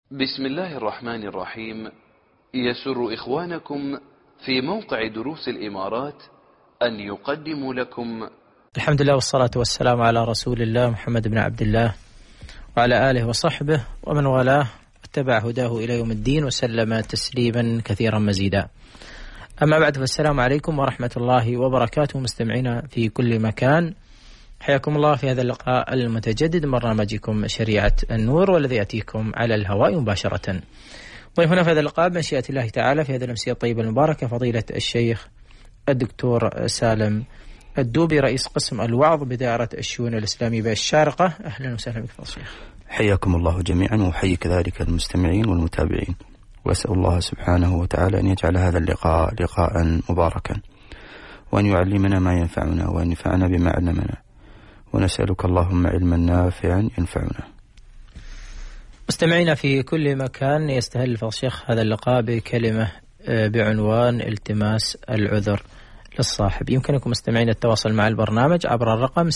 بسم الله الرحمن الرحيم. يسر إخوانكم في موقع دروس الإمارات أن يقدموا لكم الحمد لله والصلاة والسلام على رسول الله محمد بن عبد الله وعلى آله وصحبه ومن والاه واتبع هداه إلى يوم الدين وسلم تسليما كثيرا مزيدا. أما بعد، فالسلام عليكم ورحمة الله وبركاته مستمعينا في كل مكان، حياكم الله في هذا اللقاء المتجدد من برنامجكم شريعة النور، والذي يأتيكم على الهواء مباشرة. ضيفنا في هذا اللقاء بمشيئة الله تعالى في هذه الأمسية الطيبة المباركة فضيلة الشيخ الدكتور سالم الدوبي، رئيس قسم الوعظ بدائرة الشؤون الإسلامية بالشارقة. أهلا وسهلا بك الشيخ. حياكم الله جميعا، وحيي كذلك المستمعين والمتابعين، وأسأل الله سبحانه وتعالى أن يجعل هذا اللقاء لقاء مباركا، وأن يعلمنا ما ينفعنا وأن ينفعنا بما علمنا، ونسألك اللهم علما نافعا ينفعنا. مستمعينا في كل مكان، يستهل الشيخ هذا اللقاء بكلمة بعنوان التماس العذر للصاحب. يمكنكم مستمعين التواصل مع البرنامج عبر الرقم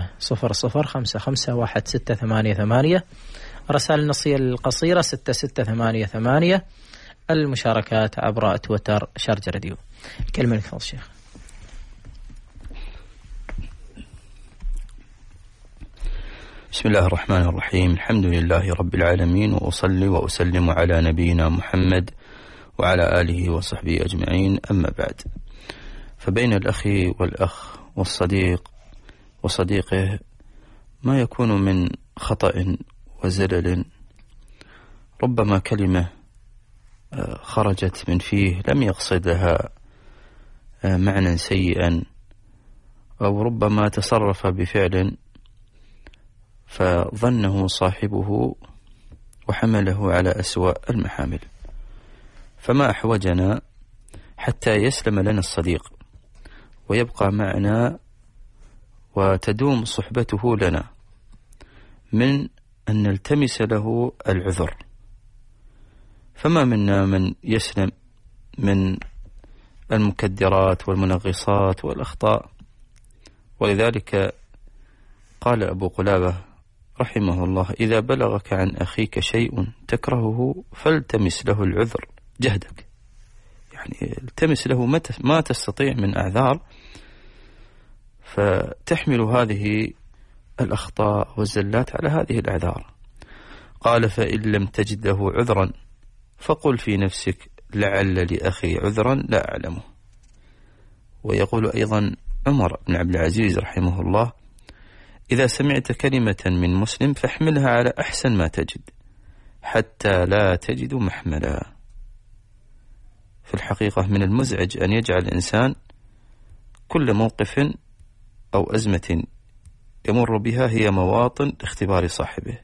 600551688، رسائل النصية القصيرة 6688، المشاركات عبر تويتر شارجة راديو. كلمة لك الشيخ. بسم الله الرحمن الرحيم. الحمد لله رب العالمين، وأصلي وأسلم على نبينا محمد وعلى آله وصحبه أجمعين. أما بعد، فبين الأخ والأخ والصديق وصديقه ما يكون من خطأ وزلل، ربما كلمة خرجت من فيه لم يقصد لها معنى سيئا، أو ربما تصرف بفعل فظنه صاحبه وحمله على أسوأ المحامل. فما أحوجنا حتى يسلم لنا الصديق ويبقى معنا وتدوم صحبته لنا من أن نلتمس له العذر. فما منا من يسلم من المكدرات والمنغصات والأخطاء. ولذلك قال أبو قلابة رحمه الله: إذا بلغك عن أخيك شيء تكرهه فالتمس له العذر جهدك، يعني التمس له ما تستطيع من أعذار، فتحمل هذه الأخطاء والزلات على هذه الأعذار. قال: فإن لم تجد له عذرا فقل في نفسك لعل لأخي عذرا لا أعلمه. ويقول أيضا عمر بن عبد العزيز رحمه الله: إذا سمعت كلمة من مسلم فاحملها على أحسن ما تجد حتى لا تجد محملا. في الحقيقة من المزعج أن يجعل الإنسان كل موقف أو أزمة يمر بها هي مواطن لاختبار صاحبه،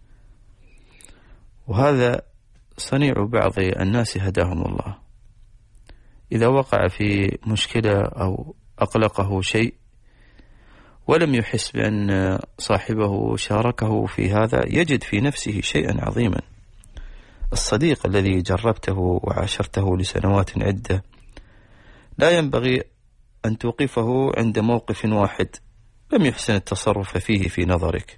وهذا صنيع بعض الناس هداهم الله. إذا وقع في مشكلة أو أقلقه شيء ولم يحس بأن صاحبه شاركه في هذا، يجد في نفسه شيئا عظيما. الصديق الذي جربته وعاشرته لسنوات عدة لا ينبغي أن توقفه عند موقف واحد لم يحسن التصرف فيه في نظرك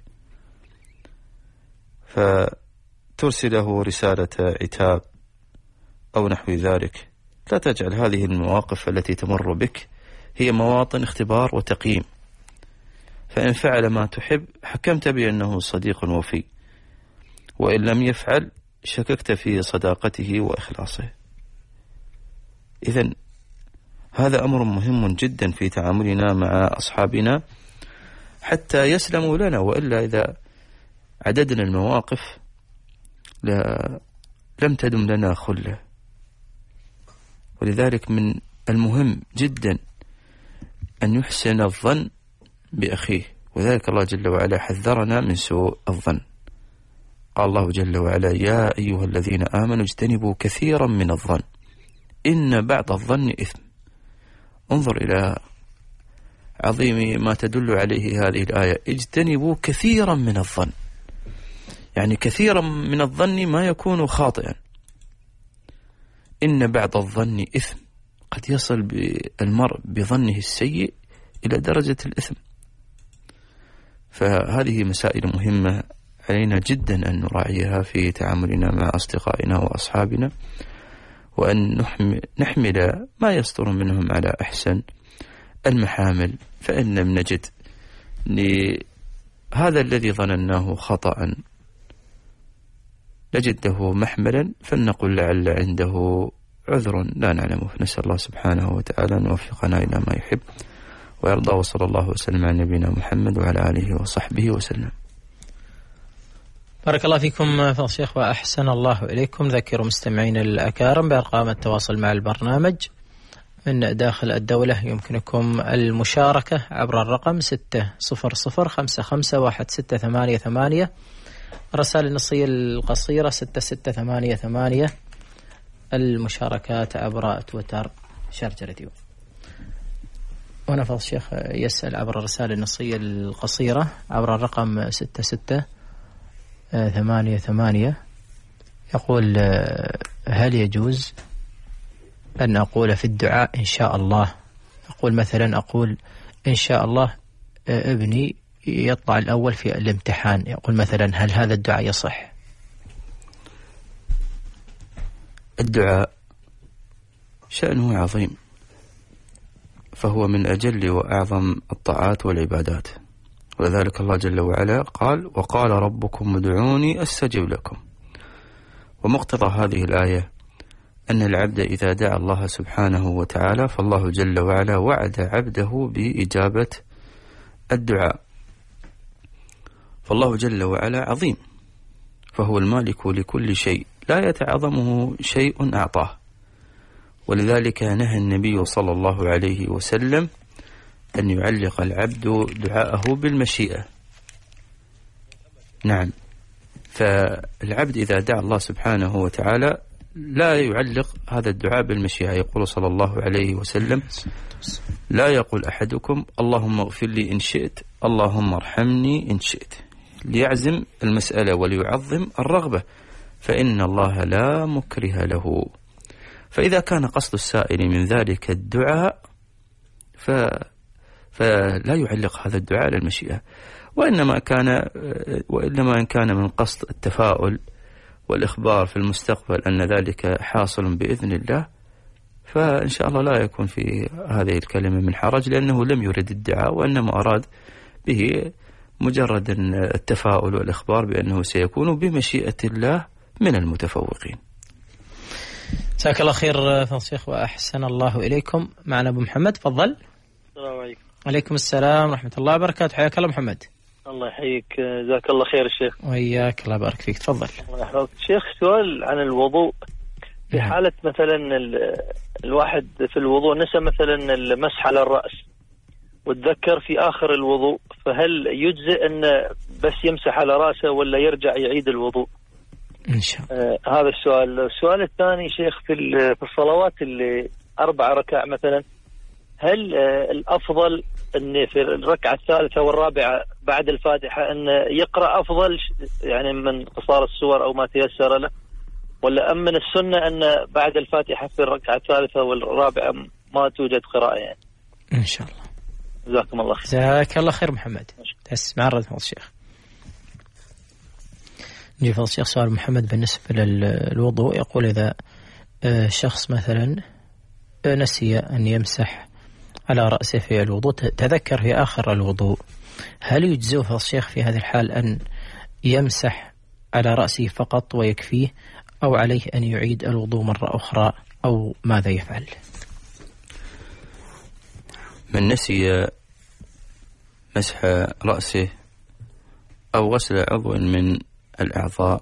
فترسله رسالة عتاب أو نحو ذلك. لا تجعل هذه المواقف التي تمر بك هي مواطن اختبار وتقييم، فإن فعل ما تحب حكمت بأنه صديق وفي، وإن لم يفعل شككت في صداقته وإخلاصه. إذن هذا أمر مهم جدا في تعاملنا مع أصحابنا حتى يسلموا لنا، وإلا إذا عددنا المواقف لم تدم لنا خلة. ولذلك من المهم جدا أن يحسن الظن بأخيه، وذلك الله جل وعلا حذرنا من سوء الظن. قال الله جل وعلا: يا أيها الذين آمنوا اجتنبوا كثيرا من الظن إن بعض الظن إثم. انظر إلى عظيم ما تدل عليه هذه الآية: اجتنبوا كثيرا من الظن، يعني كثيرا من الظن ما يكون خاطئا. إن بعض الظن إثم، قد يصل بالمرء بظنه السيء إلى درجة الإثم. فهذه مسائل مهمة علينا جدا أن نراعيها في تعاملنا مع أصدقائنا وأصحابنا، وأن نحمل ما يصدر منهم على أحسن المحامل، فإن لم نجد لهذا الذي ظنناه خطأ نجد له محملا فلنقل لعل عنده عذر لا نعلمه. نسأل الله سبحانه وتعالى أن يوفقنا إلى ما يحب ويرضى، وصلى الله وسلم على نبينا محمد وعلى آله وصحبه وسلم. بارك الله فيكم فضل الشيخ وأحسن الله إليكم. ذكروا مستمعين الأكارم بأرقام التواصل مع البرنامج من داخل الدولة. يمكنكم المشاركة عبر الرقم 600551688. الرسائل النصية القصيرة 6688. المشاركات عبر تويتر شارجة راديو. هنا فضل الشيخ يسأل عبر الرسائل النصية القصيرة عبر الرقم 6688. يقول: هل يجوز أن أقول في الدعاء إن شاء الله؟ أقول مثلا إن شاء الله ابني يطلع الأول في الامتحان. يقول مثلا: هل هذا الدعاء يصح؟ الدعاء شأنه عظيم، فهو من أجل وأعظم الطاعات والعبادات، ولذلك الله جل وعلا قال: وقال ربكم ادعوني أستجب لكم. ومقتضى هذه الآية أن العبد إذا دعا الله سبحانه وتعالى فالله جل وعلا وعد عبده بإجابة الدعاء. فالله جل وعلا عظيم، فهو المالك لكل شيء لا يتعظمه شيء أعطاه، ولذلك نهى النبي صلى الله عليه وسلم أن يعلق العبد دعاءه بالمشيئة. نعم، فالعبد إذا دعا الله سبحانه وتعالى لا يعلق هذا الدعاء بالمشيئة. يقول صلى الله عليه وسلم: لا يقول أحدكم اللهم اغفر لي إن شئت، اللهم ارحمني إن شئت، ليعزم المسألة وليعظم الرغبة، فإن الله لا مكره له. فإذا كان قصد السائل من ذلك الدعاء فلا يعلق هذا الدعاء على المشيئة، وإنما إن كان من قصد التفاؤل والإخبار في المستقبل أن ذلك حاصل بإذن الله، فإن شاء الله لا يكون في هذه الكلمة من حرج، لأنه لم يرد الدعاء وإنما أراد به مجرد التفاؤل والإخبار بأنه سيكون بمشيئة الله من المتفوقين. جزاك الله خير فضل الشيخ وأحسن الله إليكم. معنا أبو محمد، تفضل. السلام عليكم. عليكم السلام ورحمة الله وبركاته. حياك الله محمد. الله يحييك، جزاك الله خير الشيخ. وياك، الله يبارك فيك، تفضل. الله يحفظك. شيخ، سؤال عن الوضوء. في حالة مثلا الواحد في الوضوء نسى مثلا المسح على الرأس وتذكر في آخر الوضوء، فهل يجزئ أن بس يمسح على رأسه ولا يرجع يعيد الوضوء؟ إن شاء الله. هذا السؤال. السؤال الثاني شيخ، في الصلوات اللي 4 ركع مثلا، هل الأفضل أن في الركعة الثالثة والرابعة بعد الفاتحة أن يقرأ أفضل يعني من قصار السور أو ما تيسر له، ولا أم من السنة أن بعد الفاتحة في الركعة الثالثة والرابعة ما توجد قراءة يعني؟ إن شاء الله. جزاكم الله خير. جزاك الله خير محمد. تسمع رد فضل الشيخ. نجي فضل الشيخ سؤال محمد بالنسبة للوضوء. يقول: إذا شخص مثلا نسي أن يمسح على رأسه في الوضوء، تذكر في آخر الوضوء، هل يجزئه فضل الشيخ في هذه الحال أن يمسح على رأسه فقط ويكفيه، أو عليه أن يعيد الوضوء مرة أخرى، أو ماذا يفعل؟ من نسي مسح رأسه أو غسل عضو من الأعضاء،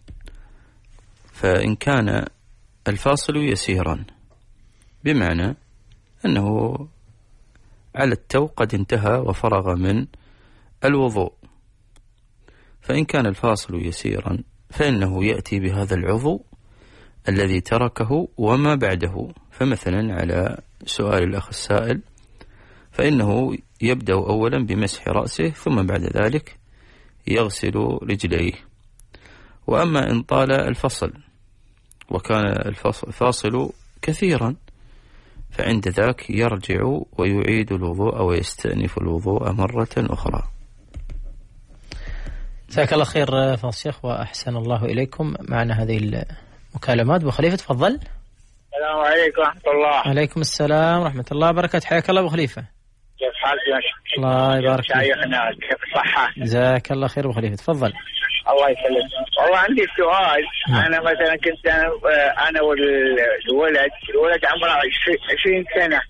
فإن كان الفاصل يسيرا بمعنى أنه على التو قد انتهى وفرغ من الوضوء، فإن كان الفاصل يسيرا فإنه يأتي بهذا العضو الذي تركه وما بعده. فمثلا على سؤال الأخ السائل، فإنه يبدأ أولا بمسح رأسه ثم بعد ذلك يغسل رجليه. وأما إن طال الفصل وكان الفاصل كثيرا، فعند ذاك يرجع ويعيد الوضوء أو يستأنف الوضوء مرة أخرى. جزاك الله خير فضل الشيخ وأحسن الله إليكم. معنا هذه المكالمات. أبو خليفة تفضل. السلام عليكم ورحمة الله. عليكم السلام ورحمة الله وبركاته. حياك الله أبو خليفة. كيف حالك يا شيخ؟ الله يبارك فيك. شيخنا كيف الصحة؟ جزاك الله خير أبو خليفة تفضل. الله يسلمك. والله عندي سؤال. أنا مثلا كنت أنا والولد عمره 20 سنة.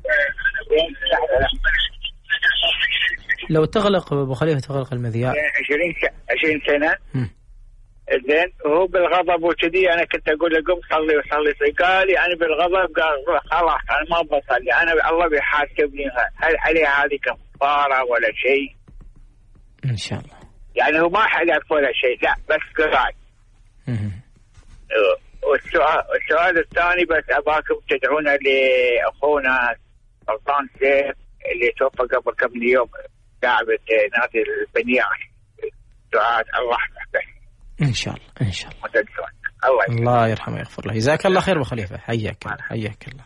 لو تغلق أبو خليفة تغلق المذياع. 20 سنة. زين وهو بالغضب وكذي أنا كنت أقول له قم صلي قال لي أنا بالغضب قال خلاص أنا ما بصلي أنا الله بيحاسبني. هل عليه هذه كفارة ولا شيء؟ إن شاء الله. يعني هو ما حلف ولا شيء لا بس قرأ. والسؤال الثاني بس أباكم تدعونا لأخونا سلطان سيف اللي توفى قبل كم يوم لاعبة نادي البنيان. دعاء الرحمة بس. إن شاء الله إن شاء الله. الله يرحمه ويغفر له. جزاك الله خير أبو خليفة. حياك الله حياك الله.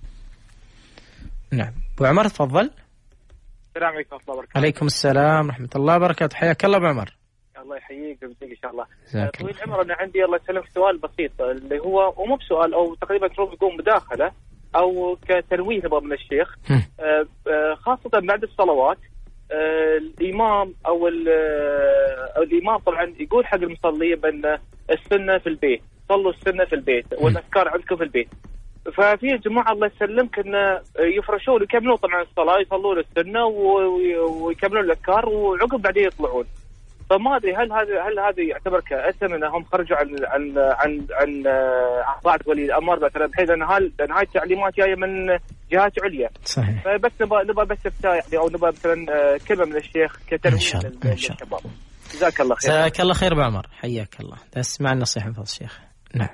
نعم أبو عمر تفضل. السلام عليكم ورحمة الله وبركاته. عليكم السلام ورحمة الله وبركاته. حياك الله أبو عمر. الله يحييك ويبارك إن شاء الله. طويل العمر أنا عندي الله يسلمك سؤال بسيط اللي هو مو بسؤال أو تقريبا تروح يقوم مداخلة أو كتنويه نبغى من الشيخ خاصة بعد الصلوات. الإمام أو الإمام طبعا يقول حق المصلي بأن السنة في البيت صلوا السنة في البيت والأذكار عندكم في البيت. ففي جماعة الله يسلمك أن يفرشون يكملون طبعا الصلاة يصلون السنة ويكملون الأذكار وعقب بعدين يطلعون. فما أدري هل هذا يعتبر كأثم أنهم خرجوا عن طاعة ولي الأمر مثلا بحيث أن هاي التعليمات جاية من جهات عليا. صحيح. فبس نبغى بس افتاء يعني أو نبغى مثلا كلمة من الشيخ كتنويه للشباب. جزاك الله خير. جزاك الله خير أبو عمر حياك الله. تسمع النصيحة من فضل الشيخ. نعم.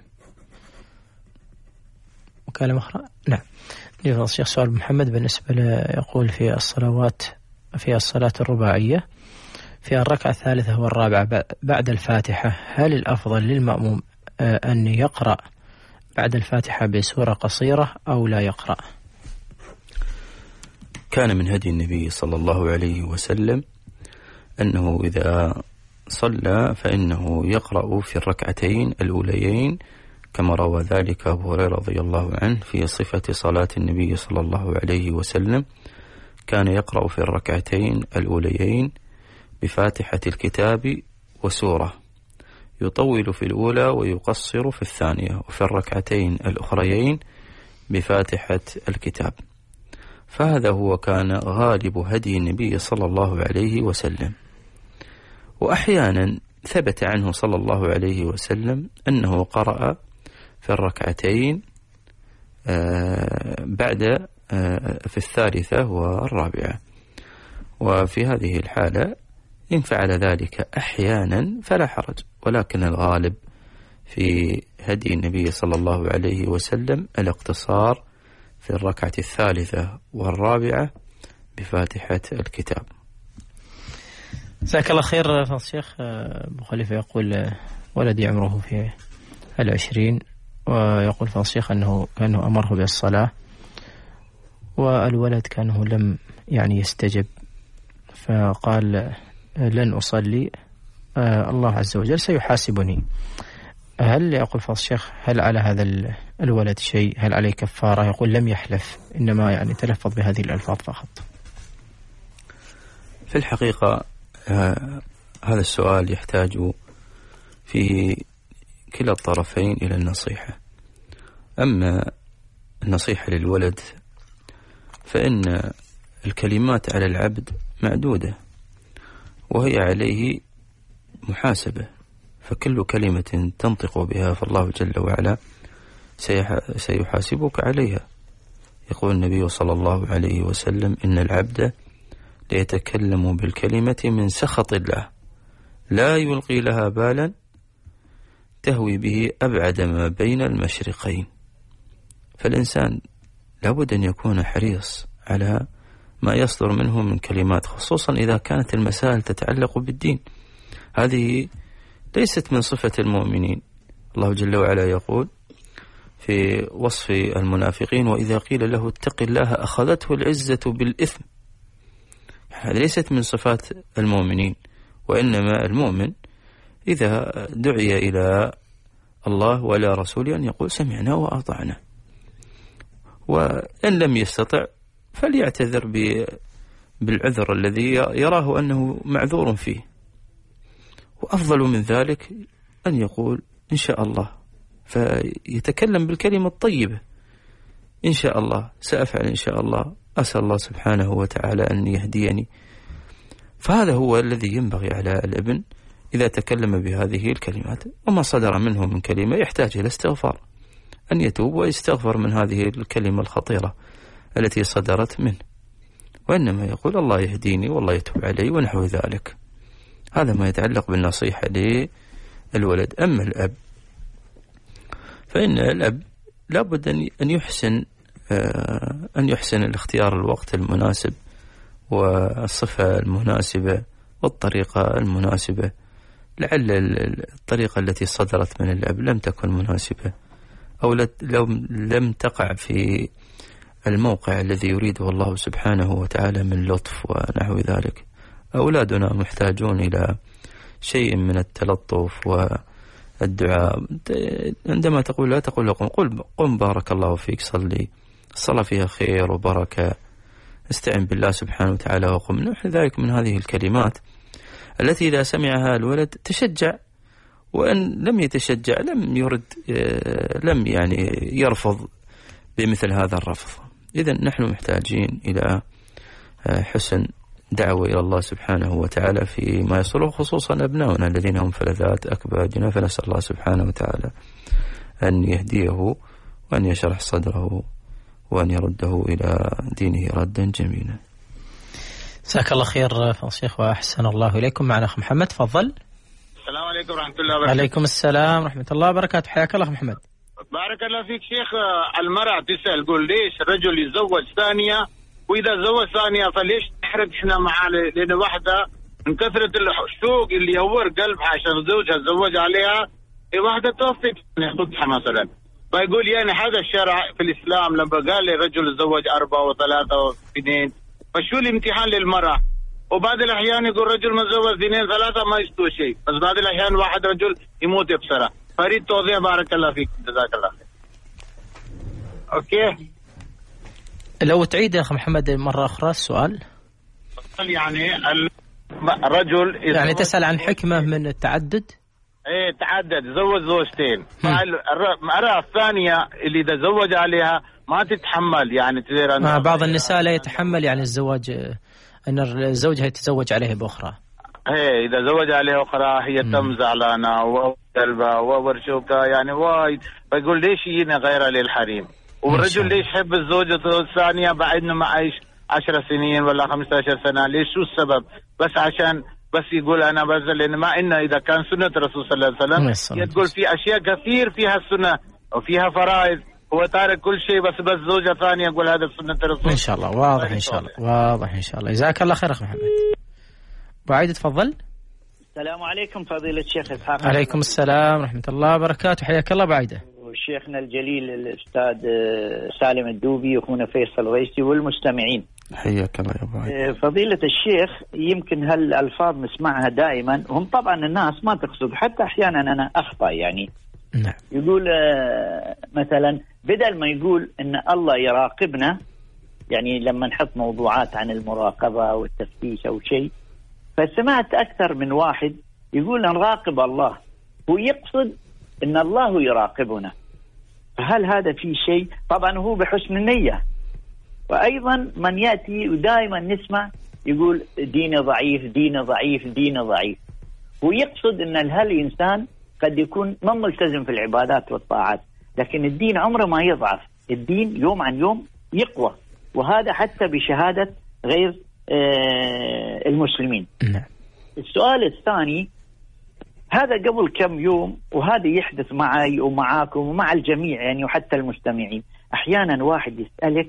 مكالمة أخرى. نعم. فضل الشيخ سؤال محمد بالنسبة يقول في الصلاة الرباعية في الركعة الثالثة والرابعة بعد الفاتحة هل الأفضل للمأموم أن يقرأ بعد الفاتحة بسورة قصيرة أو لا يقرأ؟ كان من هدي النبي صلى الله عليه وسلم أنه إذا صلى فإنه يقرأ في الركعتين الأوليين كما روى ذلك أبو هريرة رضي الله عنه في صفة صلاة النبي صلى الله عليه وسلم. كان يقرأ في الركعتين الأوليين بفاتحة الكتاب وسورة يطول في الأولى ويقصر في الثانية وفي الركعتين الأخريين بفاتحة الكتاب. فهذا هو كان غالب هدي النبي صلى الله عليه وسلم. وأحيانا ثبت عنه صلى الله عليه وسلم أنه قرأ في الركعتين بعد في الثالثة والرابعة. وفي هذه الحالة إن فعل ذلك أحيانا فلا حرج، ولكن الغالب في هدي النبي صلى الله عليه وسلم الاقتصار في الركعة الثالثة والرابعة بفاتحة الكتاب. جزاك الله خير فضل الشيخ. أبو خليفة يقول ولدي عمره في 20 ويقول فضل الشيخ أنه كأنه أمره بالصلاة والولد كأنه لم يستجب فقال لن أصلي الله عز وجل سيحاسبني. هل يقول فضل الشيخ هل على هذا الولد شيء؟ هل عليه كفارة؟ يقول لم يحلف إنما تلفظ بهذه الألفاظ فقط. في الحقيقة هذا السؤال يحتاج في كلا الطرفين إلى النصيحة. أما النصيحة للولد فإن الكلمات على العبد معدودة وهي عليه محاسبة، فكل كلمة تنطق بها فالله جل وعلا سيحاسبك عليها. يقول النبي صلى الله عليه وسلم إن العبد ليتكلم بالكلمة من سخط الله لا يلقي لها بالا تهوي به أبعد ما بين المشرقين. فالإنسان لابد أن يكون حريص على ما يصدر منه من كلمات، خصوصا إذا كانت المسائل تتعلق بالدين. هذه ليست من صفة المؤمنين. الله جل وعلا يقول في وصف المنافقين وإذا قيل له اتق الله أخذته العزة بالإثم. هذه ليست من صفات المؤمنين. وإنما المؤمن إذا دعي إلى الله ولا رسوله أن يقول سمعنا وأطعنا، وإن لم يستطع فليعتذر بالعذر الذي يراه أنه معذور فيه. وأفضل من ذلك أن يقول إن شاء الله، فيتكلم بالكلمة الطيبة، إن شاء الله سأفعل، إن شاء الله أسأل الله سبحانه وتعالى أن يهديني. فهذا هو الذي ينبغي على الابن إذا تكلم بهذه الكلمات. وما صدر منه من كلمة يحتاج إلى استغفار، أن يتوب ويستغفر من هذه الكلمة الخطيرة التي صدرت منه، وإنما يقول الله يهديني والله يتوب علي ونحو ذلك. هذا ما يتعلق بالنصيحة للولد. أما الأب فإن الأب لابد أن يحسن الاختيار الوقت المناسب والصفة المناسبة والطريقة المناسبة. لعل الطريقة التي صدرت من الأب لم تكن مناسبة، أو لم تقع في الموقع الذي يريده الله سبحانه وتعالى من لطف ونحو ذلك. أولادنا محتاجون إلى شيء من التلطف والدعاء. عندما تقول لا تقول لكم قم بارك الله فيك، صلي، الصلاة فيها خير وبركة، استعن بالله سبحانه وتعالى وقم، نحو ذلك من هذه الكلمات التي إذا سمعها الولد تشجع، وإن لم يتشجع لم يعني يرفض بمثل هذا الرفض. إذن نحن محتاجين إلى حسن دعوة إلى الله سبحانه وتعالى فيما يصله، خصوصا أبناؤنا الذين هم فلذات أكبادنا، فنسأل الله سبحانه وتعالى أن يهديه وأن يشرح صدره وأن يرده إلى دينه ردا جميلا. جزاك الله خير شيخ وأحسن الله إليكم. معنا أخ محمد، تفضل. السلام عليكم ورحمة الله وبركاته. عليكم السلام ورحمة الله وبركاته، حياك الله محمد. بارك الله فيك شيخ. المرأة تسأل قول ليش الرجل يتزوج ثانية، وإذا تزوج ثانية فليش نحرق إحنا معاه؟ لأن واحدة من كثرة الشوق اللي يور قلبها عشان زوجها تزوج عليها، واحدة توفت خطها مثلا، فيقول يعني هذا الشرع في الإسلام لما قال لي رجل يتزوج 4 و3 و2، فشو الامتحان للمرأة؟ وبعض الأحيان يقول رجل متزوج 2 3 ما يستوى شيء، بس بعض الأحيان واحد رجل يموت بسرعة. فريد توضيح بارك الله فيك، جزاك الله خير. أوكي، لو تعيد يا أخ محمد مرة أخرى السؤال. يعني الرجل يعني تسأل عن حكمة من التعدد؟ ايه تعدد، زوج زوجتين، المرأة الثانية اللي تزوج عليها ما تتحمل، يعني تصير بعض النساء لا يتحمل يعني الزواج، أن الزوج يتزوج عليه بأخرى. ايه إذا زوج عليه أخرى هي تم زعلانة وقلبها وورشوكة يعني وايد، فيقول ليش يجينا غيرها للحريم؟ والرجل ليش يحب الزوجة الثانية بعد ما عايش 10 سنين ولا 15 سنة؟ ليش؟ شو السبب؟ بس عشان بس يقول أنا بزل، لأن ما إنه إذا كان سنة الرسول صلى الله عليه وسلم يقول في أشياء كثير فيها السنة وفيها فرائض، هو تارك كل شيء بس زوجة ثانية يقول هذا سنة الرسول. إن شاء الله واضح، إن شاء الله واضح إن شاء الله. جزاك الله خير أخ محمد. بعيد تفضل. السلام عليكم فضيلة الشيخ إسحاق. عليكم السلام ورحمة الله وبركاته، حياك الله بعيدة. وشيخنا الجليل الأستاذ سالم الدوبي وأخونا فيصل الغيثي والمستمعين، حياك الله يا أبو عيد. فضيلة الشيخ، يمكن هالألفاظ نسمعها دائما، هم طبعا الناس ما تقصد، حتى أحيانا أنا أخطأ يعني. نعم. يقول مثلا بدل ما يقول إن الله يراقبنا، يعني لما نحط موضوعات عن المراقبة والتفتيش أو شيء، فسمعت أكثر من واحد يقول نراقب الله، هو يقصد إن الله يراقبنا. فهل هذا في شيء؟ طبعا هو بحسن النية. وأيضا من يأتي ودائما نسمع يقول دين ضعيف دين ضعيف دين ضعيف، ويقصد أن هالإنسان قد يكون ما ملتزم في العبادات والطاعات، لكن الدين عمره ما يضعف، الدين يوم عن يوم يقوى، وهذا حتى بشهادة غير المسلمين. السؤال الثاني، هذا قبل كم يوم وهذا يحدث معي ومعاكم ومع الجميع يعني وحتى المستمعين، أحيانا واحد يسألك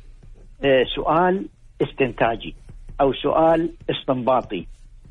سؤال استنتاجي أو سؤال استنباطي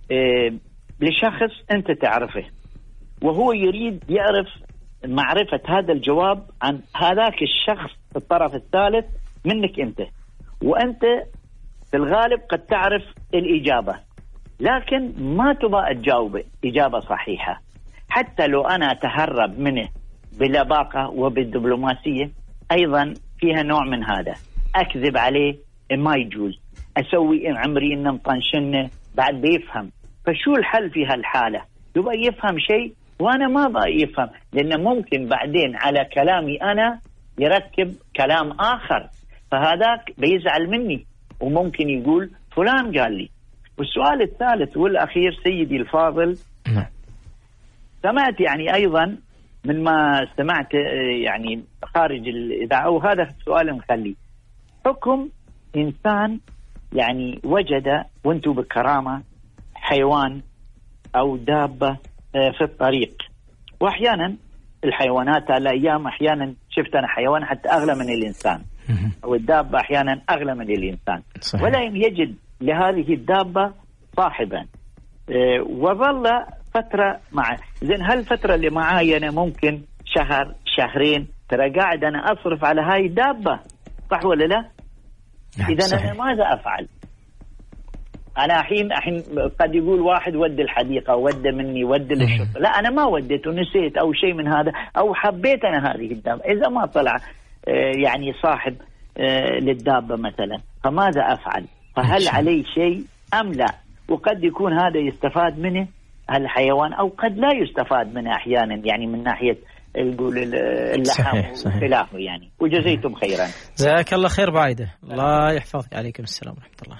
لشخص أنت تعرفه، وهو يريد يعرف معرفة هذا الجواب عن هذاك الشخص الطرف الثالث منك أنت، وأنت في الغالب قد تعرف الإجابة، لكن ما تبغى تجاوب إجابة صحيحة. حتى لو أنا أتهرب منه بلباقة وبالدبلوماسية أيضا فيها نوع من هذا. أكذب عليه ما يجوز، أسوي عمري إنه مطنشنه بعد بيفهم. فشو الحل في هالحالة؟ يبغى يفهم شيء وأنا ما بقى يفهم، لأنه ممكن بعدين على كلامي أنا يركب كلام آخر، فهذاك بيزعل مني وممكن يقول فلان قال لي. والسؤال الثالث والأخير سيدي الفاضل، سمعت يعني أيضا من ما سمعت يعني خارج الإذاعة، وهذا السؤال مخلي حكم إنسان يعني وجد وانتو بكرامة حيوان أو دابة في الطريق. وأحيانا الحيوانات على أيام أحيانا شفت أنا حيوان حتى أغلى من الإنسان، أو الدابة أحيانا أغلى من الإنسان، ولا يجد لهذه الدابة صاحبا وظل فترة معه. زين هالفترة اللي معاي أنا ممكن شهر شهرين ترى قاعد أنا أصرف على هاي الدابة، صح ولا لا؟ إذا أنا ماذا أفعل؟ أنا الحين قد يقول واحد ود الحديقة، ود مني، ود للشرطة. لا أنا ما وديت ونسيت أو شيء من هذا، أو حبيت أنا هذه الدابة. إذا ما طلع يعني صاحب للدابة مثلا، فماذا أفعل؟ فهل علي شيء أم لا؟ وقد يكون هذا يستفاد منه الحيوان أو قد لا يستفاد منه أحيانا، يعني من ناحية نقول اللحم وخلافه يعني. وجزيتم خيرا. جزاك الله خير بعيدة، الله يحفظك. عليكم السلام ورحمة الله.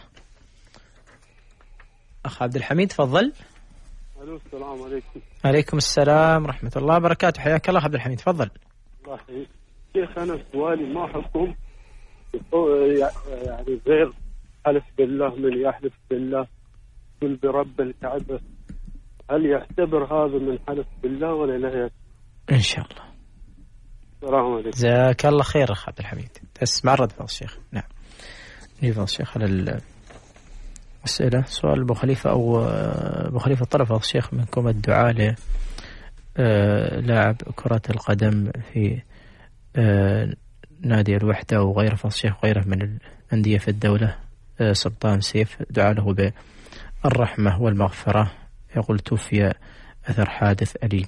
أخ عبد الحميد تفضل. السلام عليكم. عليكم السلام ورحمة الله وبركاته، حياك الله عبد الحميد تفضل. الله يحييك شيخ. أنا سؤالي ما حكم يعني غير حلف بالله، من يحلف بالله قل برب الكعبة، هل يعتبر هذا من حلف بالله ولا لا؟ إن شاء الله. السلام عليكم. جزاك الله خير أخ عبد الحميد. تسمع رد فضل الشيخ. نعم نجيب الشيخ على الأسئلة. سؤال أبو خليفة أو أبو خليفة طلب فضل الشيخ منكم الدعاء للاعب كرة القدم في نادي الوحدة وغيره فضل الشيخ وغيره من الأندية في الدولة، سلطان سيف، دعا له بالرحمة والمغفرة، يقول توفي أثر حادث أليم.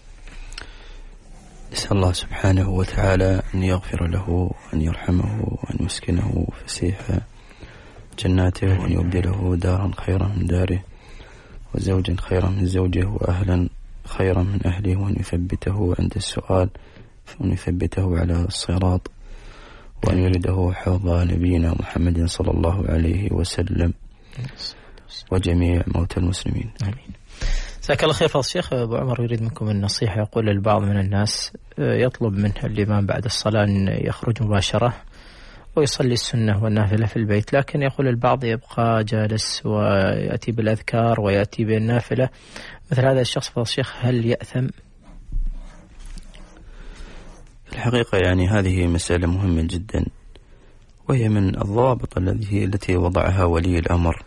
نسأل الله سبحانه وتعالى أن يغفر له وأن يرحمه وأن يسكنه فسيح جناته، وأن يبدله دارا خيرا من داره وزوجا خيرا من زوجه وأهلا خيرا من أهله، وأن يثبته عند السؤال، وأن يثبته على الصراط، وأن يرده حوض نبينا محمد صلى الله عليه وسلم وجميع موتى المسلمين. آمين. جزاك الله خير فضل الشيخ. أبو عمر يريد منكم النصيحة، يقول البعض من الناس يطلب منه الإمام بعد الصلاة أن يخرج مباشرة ويصلي السنة والنافلة في البيت، لكن يقول البعض يبقى جالس ويأتي بالأذكار ويأتي بالنافلة. مثل هذا الشخص فضل الشيخ هل يأثم؟ الحقيقة يعني هذه مسألة مهمة جدا، وهي من الضوابط التي وضعها ولي الأمر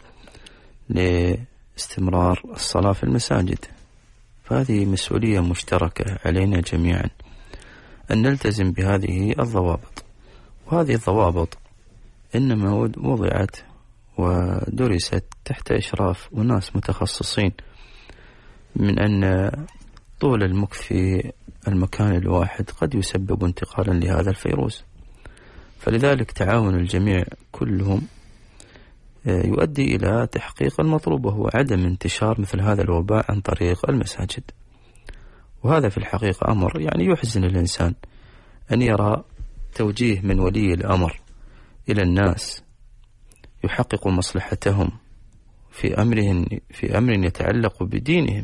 لاستمرار الصلاة في المساجد. فهذه مسؤولية مشتركة علينا جميعا أن نلتزم بهذه الضوابط. وهذه الضوابط إنما وضعت ودرست تحت إشراف وناس متخصصين، من أن طول المكث في المكان الواحد قد يسبب انتقالا لهذا الفيروس، فلذلك تعاون الجميع كلهم يؤدي إلى تحقيق المطلوب، وهو عدم انتشار مثل هذا الوباء عن طريق المساجد. وهذا في الحقيقة أمر يعني يحزن الإنسان أن يرى توجيه من ولي الأمر إلى الناس يحقق مصلحتهم في أمر يتعلق بدينهم.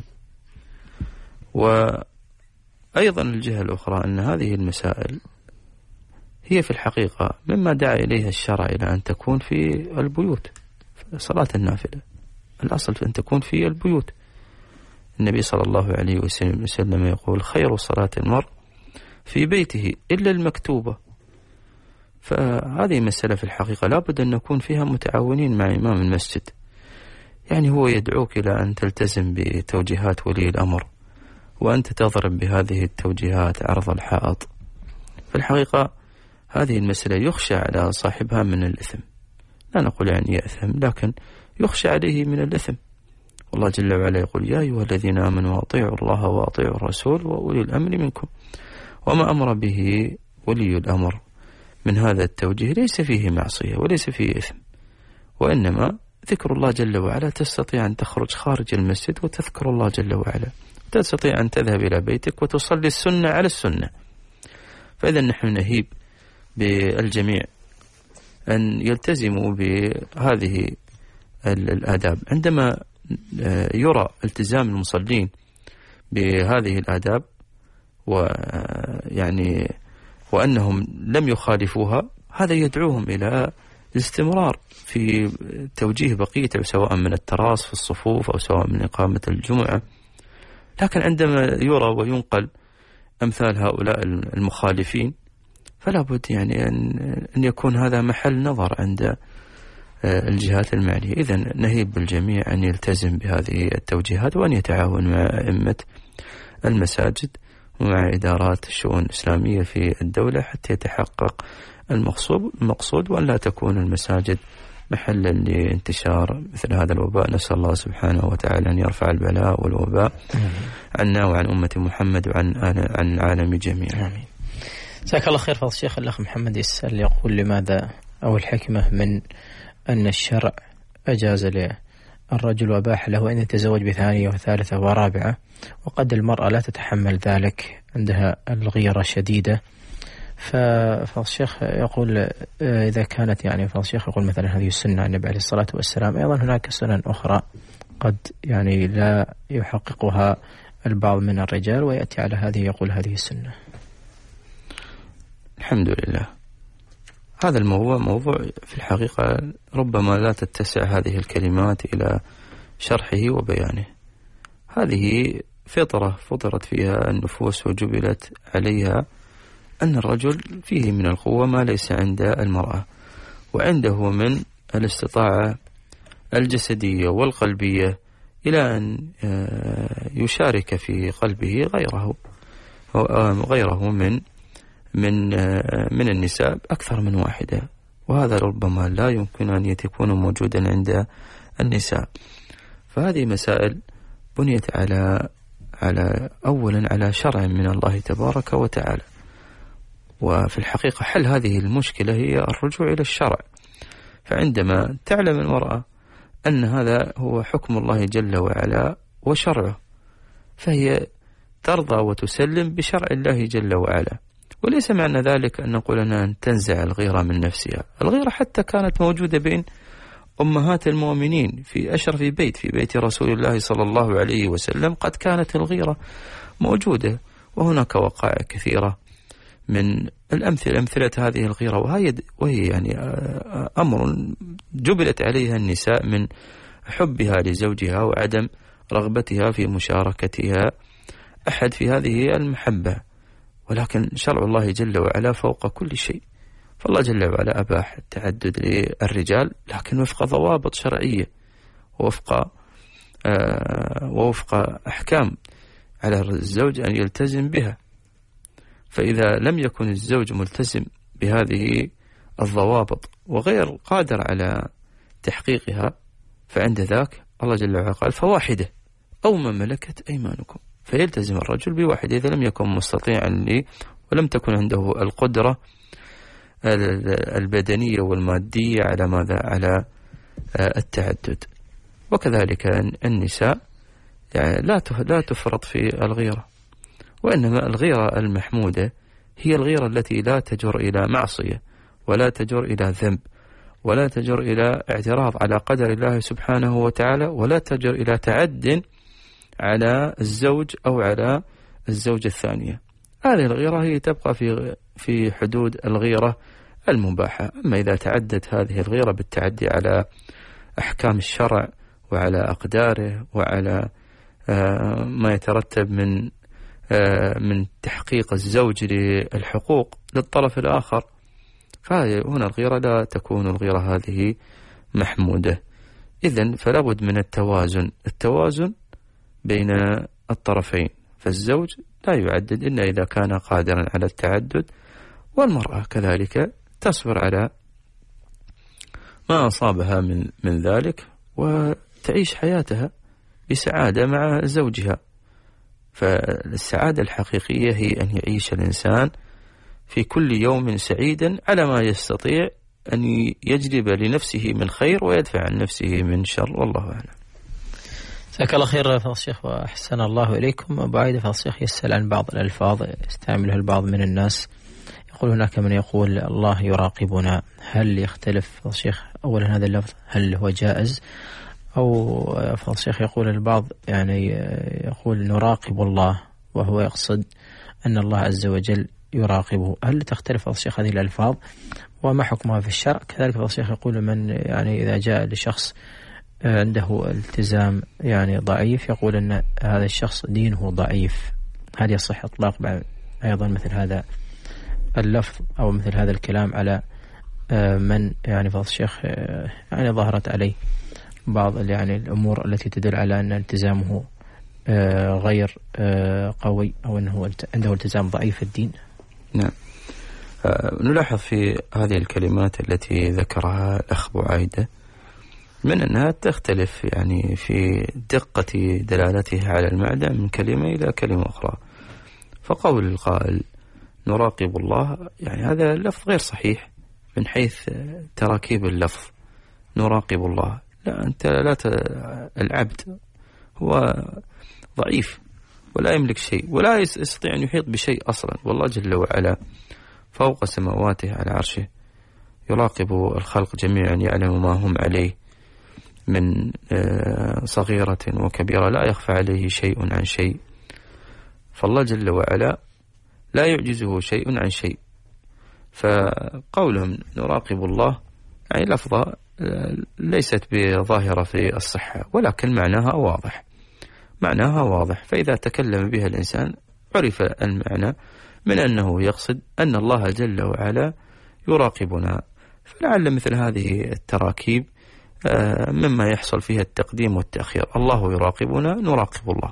وأيضا الجهة الأخرى أن هذه المسائل هي في الحقيقة مما دعا إليها الشرع إلى أن تكون في البيوت. صلاة النافلة الأصل أن تكون في البيوت. النبي صلى الله عليه وسلم يقول خير صلاة المرء في بيته إلا المكتوبة. فهذه مسألة في الحقيقة لا بد أن نكون فيها متعاونين مع إمام المسجد، يعني هو يدعوك إلى أن تلتزم بتوجيهات ولي الأمر وأنت تضرب بهذه التوجيهات عرض الحائط. في الحقيقة هذه المسألة يخشى على صاحبها من الإثم، لا نقول يعني يأثم، لكن يخشى عليه من الإثم الله جل وعلا يقول: يا أيها الذين آمنوا أطيعوا الله وأطيعوا الرسول وأولي الأمر منكم. وما أمر به ولي الأمر من هذا التوجيه ليس فيه معصية وليس فيه إثم، وإنما ذكر الله جل وعلا. تستطيع أن تخرج خارج المسجد وتذكر الله جل وعلا، تستطيع أن تذهب إلى بيتك وتصلي السنة على السنة. فإذا نحن نهيب بالجميع أن يلتزموا بهذه الآداب. عندما يرى التزام المصلين بهذه الآداب وأنهم لم يخالفوها، هذا يدعوهم إلى الاستمرار في توجيه بقية، سواء من التراص في الصفوف أو سواء من إقامة الجمعة. لكن عندما يرى وينقل أمثال هؤلاء المخالفين، فلا بد أن يكون هذا محل نظر عند الجهات المعنية. إذن نهيب بالجميع أن يلتزم بهذه التوجيهات، وأن يتعاون مع أئمة المساجد ومع إدارات الشؤون الإسلامية في الدولة حتى يتحقق المقصود، وأن لا تكون المساجد محلا لانتشار مثل هذا الوباء. نسأل الله سبحانه وتعالى أن يرفع البلاء والوباء عنا وعن أمة محمد وعن العالم جميعا. آمين. جزاك الله خير. فضل الشيخ الأخ محمد يسأل يقول: لماذا أو الحكمة من أن الشرع أجاز للرجل وأباح له أن يتزوج بثانية وثالثة ورابعة، وقد المرأة لا تتحمل ذلك، عندها الغيرة شديدة. فالشيخ يقول إذا كانت فالشيخ يقول مثلا هذه السنة عن النبي عليه الصلاة والسلام، أيضا هناك سنن أخرى قد لا يحققها البعض من الرجال، ويأتي على هذه يقول هذه السنة. الحمد لله. هذا موضوع في الحقيقة ربما لا تتسع هذه الكلمات إلى شرحه وبيانه. هذه فطرة فطرت فيها النفوس وجبلت عليها أن الرجل فيه من القوة ما ليس عند المرأة، وعنده من الاستطاعة الجسدية والقلبية إلى أن يشارك في قلبه غيره من النساء أكثر من واحدة، وهذا ربما لا يمكن أن يكون موجودا عند النساء. فهذه مسائل بنيت أولا على شرع من الله تبارك وتعالى، وفي الحقيقة حل هذه المشكلة هي الرجوع إلى الشرع. فعندما تعلم المرأة أن هذا هو حكم الله جل وعلا وشرعه، فهي ترضى وتسلم بشرع الله جل وعلا. وليس معنى ذلك أن نقول أن تنزع الغيرة من نفسها. الغيرة حتى كانت موجودة بين أمهات المؤمنين في أشرف بيت، في بيت رسول الله صلى الله عليه وسلم، قد كانت الغيرة موجودة. وهناك وقائع كثيرة من أمثلة هذه الغيرة، وهي أمر جبلت عليها النساء من حبها لزوجها وعدم رغبتها في مشاركتها أحد في هذه المحبة. ولكن شرع الله جل وعلا فوق كل شيء، فالله جل وعلا أباح التعدد للرجال، لكن وفق ضوابط شرعية ووفق أحكام على الزوج أن يلتزم بها. فإذا لم يكن الزوج ملتزم بهذه الضوابط وغير قادر على تحقيقها، فعند ذاك الله جل وعلا قال: فواحدة أو ما ملكت أيمانكم. فيلتزم الرجل بواحدة إذا لم يكن مستطيعا ولم تكن عنده القدرة البدنية والمادية على ماذا؟ على التعدد. وكذلك النساء لا تفرط في الغيرة، وإنما الغيرة المحمودة هي الغيرة التي لا تجر إلى معصية ولا تجر إلى ذنب ولا تجر إلى اعتراض على قدر الله سبحانه وتعالى ولا تجر إلى تعد على الزوج أو على الزوجة الثانية. هذه الغيرة هي تبقى في حدود الغيرة المباحة. أما إذا تعدت هذه الغيرة بالتعدي على أحكام الشرع وعلى أقداره وعلى ما يترتب من تحقيق الزوج للحقوق للطرف الآخر، فهنا الغيرة لا تكون الغيرة هذه محمودة. إذن فلا بد من التوازن بين الطرفين. فالزوج لا يعدد إلا إذا كان قادرا على التعدد، والمرأة كذلك تصبر على ما أصابها من ذلك وتعيش حياتها بسعادة مع زوجها. فالسعادة الحقيقية هي أن يعيش الإنسان في كل يوم سعيدا على ما يستطيع أن يجلب لنفسه من خير ويدفع عن نفسه من شر، والله أعلم. جزاك الله خير فضل الشيخ وأحسن الله إليكم. أبو عايدة فضل الشيخ يسأل عن بعض الألفاظ يستعملها البعض من الناس، يقول هناك من يقول الله يراقبنا، هل يختلف فضل الشيخ أولا هذا اللفظ هل هو جائز؟ أو فضل الشيخ يقول البعض يعني يقول نراقب الله وهو يقصد أن الله عز وجل يراقبه، هل تختلف فضل الشيخ هذه الألفاظ وما حكمها في الشرع؟ كذلك فضل الشيخ يقول من يعني إذا جاء لشخص عنده التزام يعني ضعيف يقول أن هذا الشخص دينه ضعيف، هل يصح إطلاق أيضا مثل هذا اللفظ أو مثل هذا الكلام على من يعني فضل الشيخ يعني ظهرت عليه بعض يعني الأمور التي تدل على أن التزامه غير قوي أو أنه عنده التزام ضعيف في الدين؟ نعم. نلاحظ في هذه الكلمات التي ذكرها الأخ أبو عايدة من أنها تختلف يعني في دقة دلالتها على المعنى من كلمة إلى كلمة أخرى. فقول القائل نراقب الله يعني هذا اللفظ غير صحيح من حيث تراكيب اللفظ. نراقب الله لا، أنت العبد هو ضعيف ولا يملك شيء ولا يستطيع أن يحيط بشيء أصلا، والله جل وعلا فوق سماواته على عرشه يراقب الخلق جميعا، يعلم ما هم عليه من صغيرة وكبيرة، لا يخفى عليه شيء عن شيء. فالله جل وعلا لا يعجزه شيء عن شيء. فقولهم نراقب الله يعني لفظة ليست بظاهرة في الصحة، ولكن معناها واضح. فإذا تكلم بها الإنسان عرف المعنى من أنه يقصد أن الله جل وعلا يراقبنا. فلعل مثل هذه التراكيب مما يحصل فيها التقديم والتأخير، الله يراقبنا نراقب الله،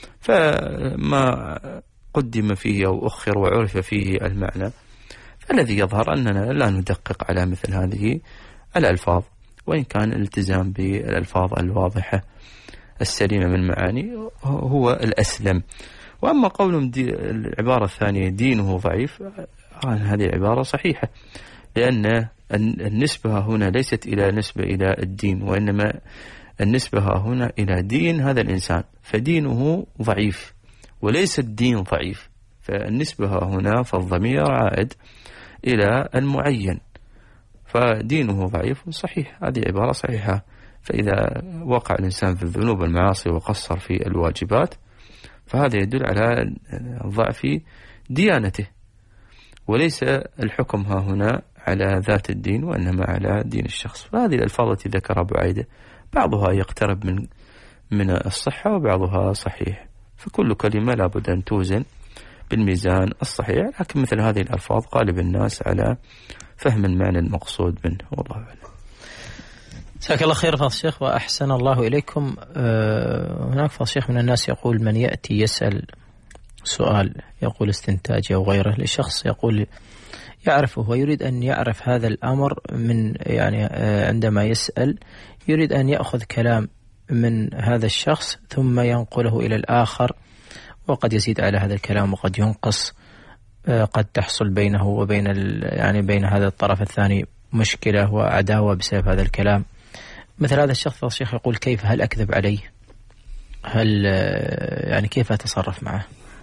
فما قدم فيه أو أخر وعرف فيه المعنى، فالذي يظهر أننا لا ندقق على مثل هذه الألفاظ، وإن كان الالتزام بالألفاظ الواضحة السليمة من معاني هو الأسلم. وأما قولهم العبارة الثانية دينه ضعيف، هذه العبارة صحيحة، لأن النسبة هنا ليست إلى نسبة إلى الدين، وإنما النسبة هنا إلى دين هذا الإنسان، فدينه ضعيف وليس الدين ضعيف. فالنسبة هنا فالضمير عائد إلى المعين، فدينه ضعيف صحيح، هذه عبارة صحيحة. فإذا وقع الإنسان في الذنوب والمعاصي وقصر في الواجبات فهذا يدل على ضعف ديانته، وليس الحكم ها هنا على ذات الدين وإنما على دين الشخص. فهذه الألفاظ التي ذكرها أبو عايدة بعضها يقترب من الصحة وبعضها صحيح، فكل كلمة لابد أن توزن بالميزان الصحيح، لكن مثل هذه الألفاظ غالب الناس على فهم المعنى المقصود منه، والله أعلم. جزاك الله خير فضل الشيخ وأحسن الله إليكم. هناك فضل الشيخ من الناس يقول من يأتي يسأل سؤال يقول استنتاجي أو غيره لشخص يقول يعرفه ويريد أن يعرف هذا الأمر من يعني عندما يسأل يريد أن يأخذ كلام من هذا الشخص ثم ينقله إلى الآخر، وقد يزيد على هذا الكلام وقد ينقص، قد تحصل بينه وبين يعني بين هذا الطرف الثاني مشكلة وعداوة بسبب هذا الكلام. مثل هذا الشخص الشيخ يقول كيف، هل أكذب عليه؟ هل يعني كيف أتصرف معه؟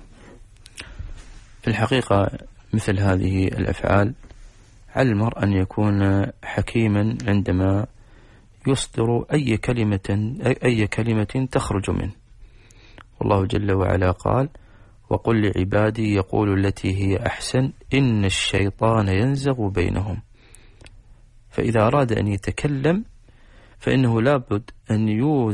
في الحقيقة مثل هذه الأفعال على المرء أن يكون حكيما عندما يصدر أي كلمة تخرج منه. والله جل وعلا قال وقل لعبادي يقول التي هي أحسن إن الشيطان ينزغ بينهم. فإذا أراد أن يتكلم فإنه لابد أن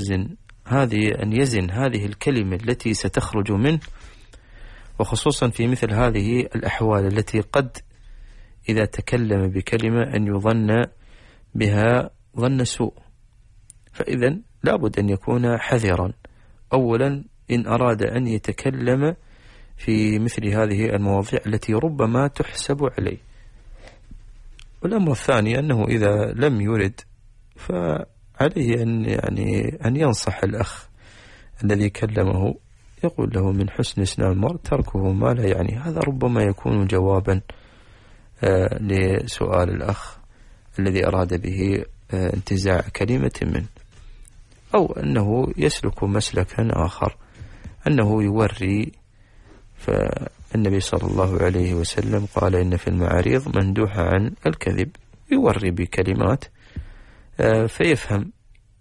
يزن هذه الكلمة التي ستخرج منه، وخصوصا في مثل هذه الأحوال التي قد إذا تكلم بكلمة أن يظن بها ظن سوء. فإذا لابد أن يكون حذرا أولا إن أراد أن يتكلم في مثل هذه المواضيع التي ربما تحسب عليه. والأمر الثاني أنه إذا لم يرد فعليه أن ينصح الأخ الذي كلمه يقول له من حسن إسلام المرء تركه ما لا يعني. هذا ربما يكون جوابا لسؤال الأخ الذي أراد به انتزاع كلمة منه، أو أنه يسلك مسلكا آخر أنه يوري. فالنبي صلى الله عليه وسلم قال إن في المعاريض مندوحة عن الكذب، يوري بكلمات فيفهم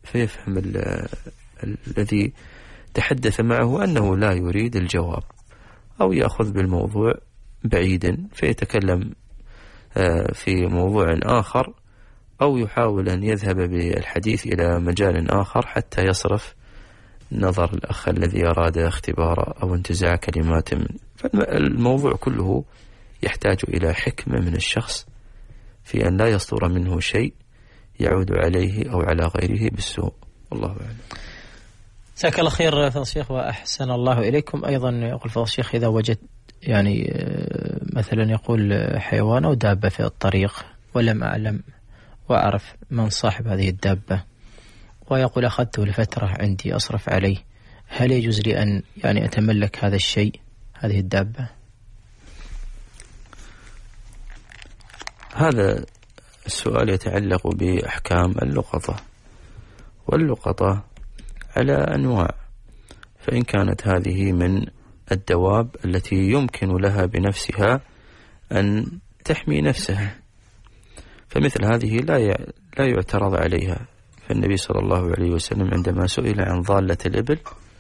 الذي تحدث معه أنه لا يريد الجواب، أو يأخذ بالموضوع بعيدا فيتكلم في موضوع آخر، أو يحاول أن يذهب بالحديث إلى مجال آخر حتى يصرف نظر الأخ الذي أراد اختباره أو انتزاع كلمات منه. فالموضوع كله يحتاج إلى حكمة من الشخص في أن لا يصدر منه شيء يعود عليه أو على غيره بالسوء. والله أعلم. جزاك الله خير فضل الشيخ وأحسن الله إليكم. أيضا يقول فضل الشيخ إذا وجد يعني مثلا يقول حيوان أو دابة في الطريق ولم أعلم وأعرف من صاحب هذه الدابة، ويقول أخذته لفترة عندي أصرف عليه، هل يجوز لي أن يعني أتملك هذا الشيء، هذه الدابة؟ هذا السؤال يتعلق بأحكام اللقطة، واللقطة على أنواع. فإن كانت هذه من الدواب التي يمكن لها بنفسها أن تحمي نفسها، فمثل هذه لا يعترض عليها. فالنبي صلى الله عليه وسلم عندما سئل عن ضالة الإبل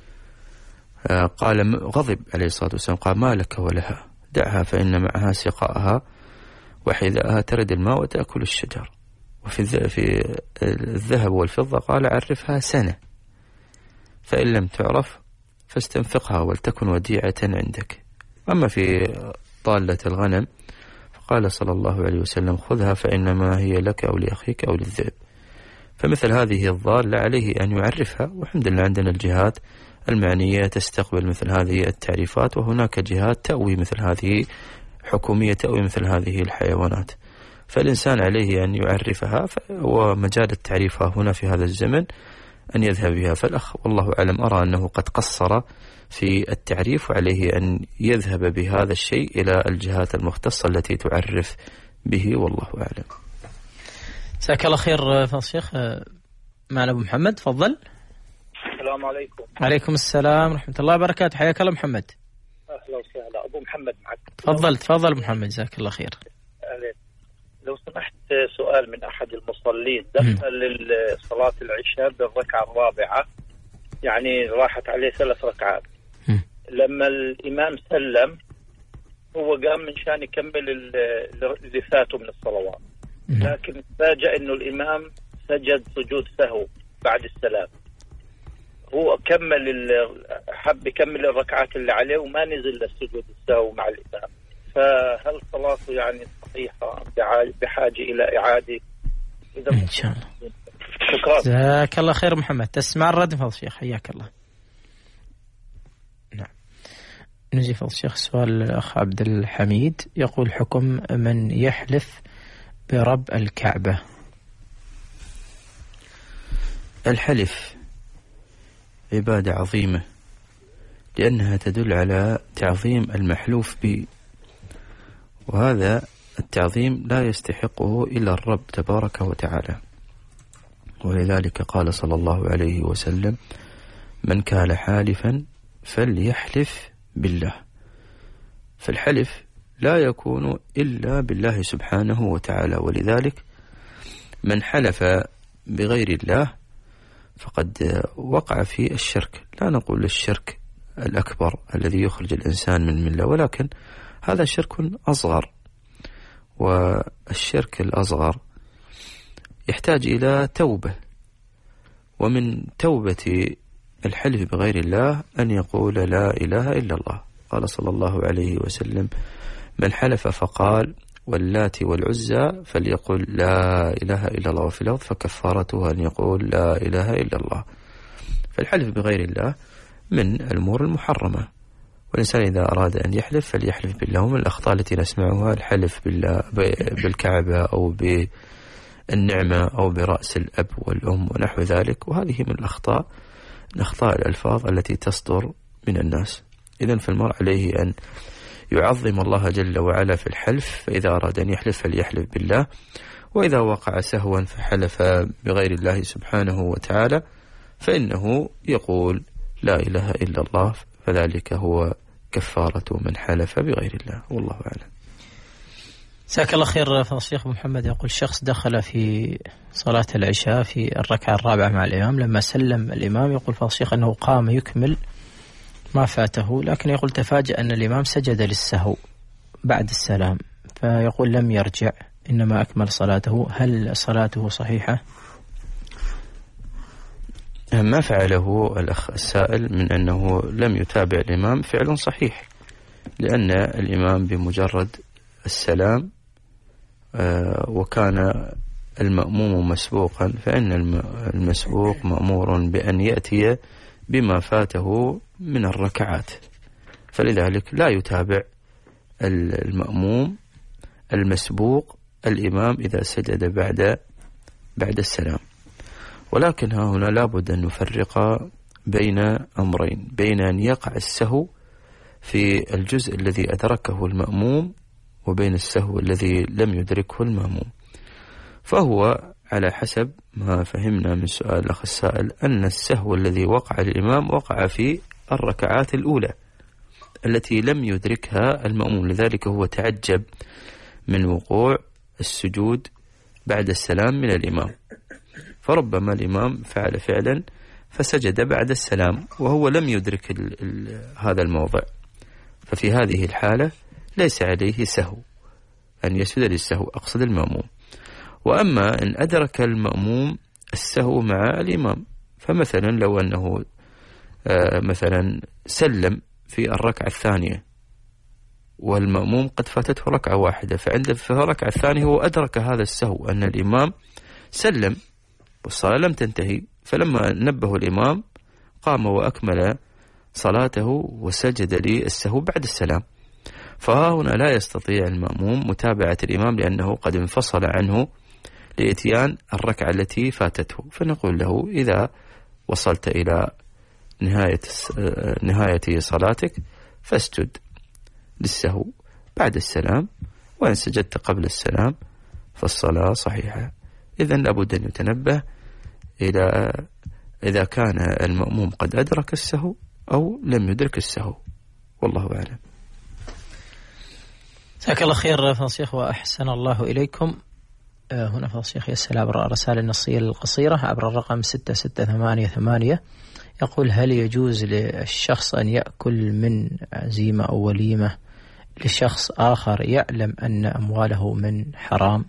قال غضب عليه الصلاة والسلام، قال ما لك ولها، دعها فإن معها سقاءها وحذاءها ترد الماء وتأكل الشجر. وفي الذهب والفضة قال عرفها سنة، فإن لم تعرف فاستنفقها ولتكن وديعة عندك. أما في ضالة الغنم فقال صلى الله عليه وسلم خذها فإنما هي لك أو لأخيك أو للذئب. فمثل هذه الضالة عليه أن يعرفها، والحمد لله عندنا الجهات المعنية تستقبل مثل هذه التعريفات، وهناك جهات تأوي مثل هذه حكومية تأوي مثل هذه الحيوانات. فالإنسان عليه أن يعرفها، ومجال التعريفها هنا في هذا الزمن أن يذهب بها. فالأخ والله أعلم أرى أنه قد قصر في التعريف، وعليه أن يذهب بهذا الشيء إلى الجهات المختصة التي تعرف به، والله أعلم. جزاك الله خير فضل الشيخ. معنا أبو محمد، تفضل. السلام عليكم. عليكم السلام ورحمة الله وبركاته، حياك الله محمد. أهلا وسهلا. أبو محمد معك. تفضل محمد، جزاك الله خير. لو سمحت سؤال من أحد المصلين، دخل صلاة العشاء بالركعة الرابعة، يعني راحت عليه 3 ركعات. لما الإمام سلم هو قام من شان يكمل اللي فاته من الصلوات، لكن فاجأ إنه الإمام سجد سجود سهو بعد السلام. هو حب يكمل الركعات اللي عليه وما نزل للسجود السهو مع الإمام، فهل صلاته يعني صحيحة بحاجة إلى إعادة؟ إن شاء الله. شكرا. جزاك الله خير محمد. تسمع الرد فضل الشيخ، حياك الله. نعم. نجي فضل الشيخ سؤال الأخ عبد الحميد، يقول حكم من يحلف برب الكعبة. الحلف عبادة عظيمة، لأنها تدل على تعظيم المحلوف به، وهذا التعظيم لا يستحقه إلا الرب تبارك وتعالى. ولذلك قال صلى الله عليه وسلم من كان حالفا فليحلف بالله. فالحلف لا يكون إلا بالله سبحانه وتعالى، ولذلك من حلف بغير الله فقد وقع في الشرك. لا نقول الشرك الأكبر الذي يخرج الإنسان من الملة، ولكن هذا شرك أصغر، والشرك الأصغر يحتاج إلى توبة. ومن توبة الحلف بغير الله أن يقول لا إله إلا الله. قال صلى الله عليه وسلم من حلف فقال واللات والعزى فليقل لا إله إلا الله، وفي الأرض فكفارته أن يقول لا إله إلا الله. فالحلف بغير الله من الأمور المحرمة، والإنسان إذا أراد أن يحلف فليحلف بالله. ومن الأخطاء التي نسمعها الحلف بالكعبة أو بالنعمة أو برأس الأب والأم ونحو ذلك، وهذه من الأخطاء أخطاء الألفاظ التي تصدر من الناس. إذن فالمرء عليه أن يعظم الله جل وعلا في الحلف، فإذا أراد أن يحلف فليحلف بالله، وإذا وقع سهوا فحلف بغير الله سبحانه وتعالى فإنه يقول لا إله إلا الله، فذلك هو كفارة من حلف بغير الله، والله أعلم. جزاك الله خير. فضيلة الشيخ محمد يقول شخص دخل في صلاة العشاء في الركعة الرابعة مع الإمام، لما سلم الإمام يقول فضيلة الشيخ أنه قام يكمل ما فاته، لكن يقول تفاجأ أن الإمام سجد للسهو بعد السلام، فيقول لم يرجع إنما أكمل صلاته، هل صلاته صحيحة؟ ما فعله الأخ السائل من أنه لم يتابع الإمام فعل صحيح، لأن الإمام بمجرد السلام وكان المأموم مسبوقا، فإن المسبوق مأمور بأن يأتي بما فاته من الركعات، فلذلك لا يتابع المأموم المسبوق الإمام إذا سجد بعد السلام. ولكن ها هنا لابد أن نفرق بين أمرين، بين أن يقع السهو في الجزء الذي أدركه المأموم وبين السهو الذي لم يدركه المأموم. فهو على حسب ما فهمنا من سؤال الأخ السائل أن السهو الذي وقع للإمام وقع في الركعات الأولى التي لم يدركها المأموم، لذلك هو تعجب من وقوع السجود بعد السلام من الإمام، فربما الإمام فعل فعلا فسجد بعد السلام وهو لم يدرك هذا الموضع، ففي هذه الحالة ليس عليه سهو أن يسجد للسهو، أقصد المأموم. وأما إن أدرك المأموم السهو مع الإمام، فمثلا لو أنه مثلا سلم في الركعة الثانية والمأموم قد فاتته ركعة واحدة، فعند في الركعة الثانية هو أدرك هذا السهو أن الإمام سلم والصلاة لم تنتهي، فلما نبه الإمام قام وأكمل صلاته وسجد للسهو بعد السلام. فهنا لا يستطيع المأموم متابعة الإمام لأنه قد انفصل عنه لإتيان الركعة التي فاتته، فنقول له إذا وصلت إلى نهاية صلاتك فاسجد للسهو بعد السلام، وإن سجدت قبل السلام فالصلاة صحيحة. إذن لابد أن يتنبه إذا كان المأموم قد أدرك السهو أو لم يدرك السهو، والله أعلم. جزاك الله خير فضيلة الشيخ وأحسن الله إليكم. هنا فضيلة الشيخ يسأل عبر الرسائل النصية القصيرة عبر الرقم 6688، يقول هل يجوز للشخص أن يأكل من عزيمة أو وليمة لشخص آخر يعلم أن أمواله من حرام؟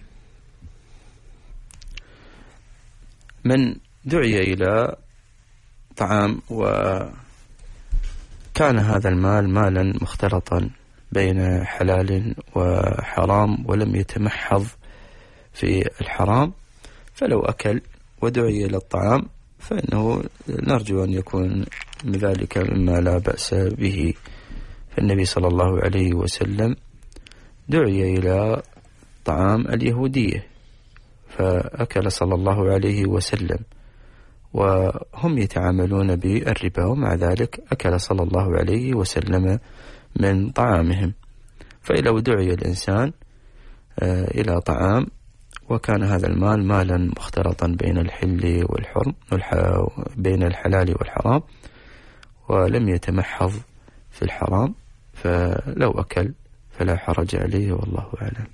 من دعي إلى طعام وكان هذا المال مالا مختلطا بين حلال وحرام ولم يتمحض في الحرام، فلو أكل ودعي إلى الطعام فإنه نرجو أن يكون بذلك مما لا بأس به. فالنبي صلى الله عليه وسلم دعي إلى طعام اليهودية فأكل صلى الله عليه وسلم، وهم يتعاملون بالربا ومع ذلك أكل صلى الله عليه وسلم من طعامهم. فلو دعي الإنسان إلى طعام وكان هذا المال مالا مختلطا بين الحل والحرم بين الحلال والحرام ولم يتمحض في الحرام، فلو أكل فلا حرج عليه، والله أعلم.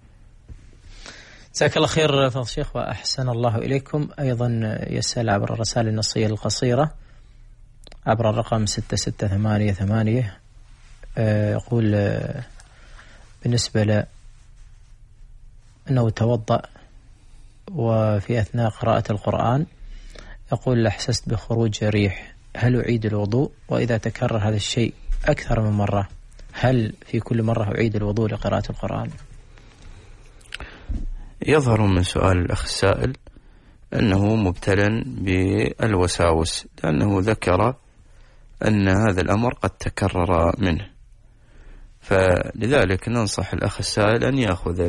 جزاك الله خير فضيلة الشيخ وأحسن الله إليكم. أيضا يسأل عبر الرسائل النصية القصيرة عبر الرقم 6688، يقول بالنسبة له أنه توضأ وفي أثناء قراءة القرآن يقول أحسست بخروج ريح، هل أعيد الوضوء؟ وإذا تكرر هذا الشيء أكثر من مرة هل في كل مرة أعيد الوضوء لقراءة القرآن؟ يظهر من سؤال الأخ السائل أنه مبتلى بالوساوس، لأنه ذكر أن هذا الأمر قد تكرر منه، فلذلك ننصح الأخ السائل أن يأخذ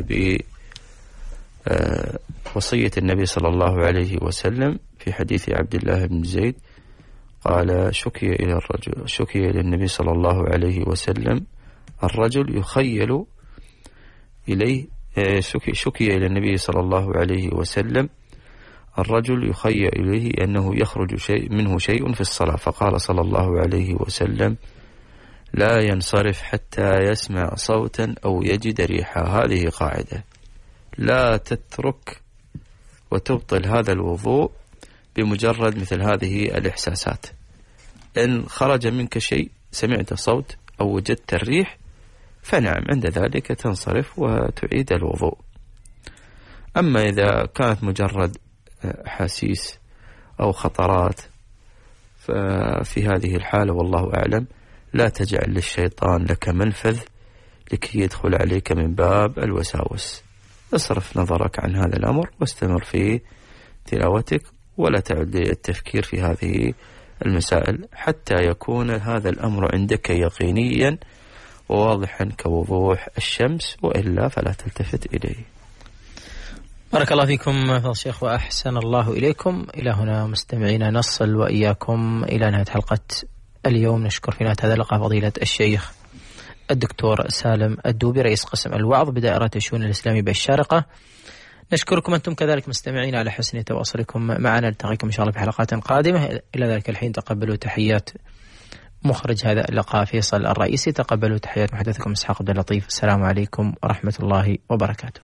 بوصية النبي صلى الله عليه وسلم في حديث عبد الله بن زيد قال شكي إلى النبي صلى الله عليه وسلم الرجل يخيل إليه شكي إلى النبي صلى الله عليه وسلم الرجل يخيل إليه أنه يخرج منه شيء في الصلاة، فقال صلى الله عليه وسلم لا ينصرف حتى يسمع صوتا أو يجد ريحا. هذه قاعدة، لا تترك وتبطل هذا الوضوء بمجرد مثل هذه الإحساسات. إن خرج منك شيء، سمعت صوت أو وجدت الريح، فنعم عند ذلك تنصرف وتعيد الوضوء. أما إذا كانت مجرد أحاسيس أو خطرات، ففي هذه الحالة والله أعلم لا تجعل للشيطان لك منفذ لكي يدخل عليك من باب الوساوس. اصرف نظرك عن هذا الأمر واستمر في تلاوتك، ولا تعد التفكير في هذه المسائل حتى يكون هذا الأمر عندك يقينيا وواضحا كوضوح الشمس، وإلا فلا تلتفت إليه. بارك الله فيكم فضيلة الشيخ وأحسن الله إليكم. إلى هنا مستمعينا نصل وإياكم إلى نهاية حلقة اليوم. نشكر في نهاية هذا اللقاء فضيلة الشيخ الدكتور سالم الدوبي رئيس قسم الوعظ بدائرة الشؤون الإسلامية بالشارقة. نشكركم أنتم كذلك مستمعين على حسن تواصلكم معنا. نلتقيكم إن شاء الله في حلقات قادمة. إلى ذلك الحين تقبلوا تحيات مخرج هذا اللقاء فيصل الرئيسي، تقبلوا تحيات محدثكم إسحاق عبد اللطيف. السلام عليكم ورحمة الله وبركاته.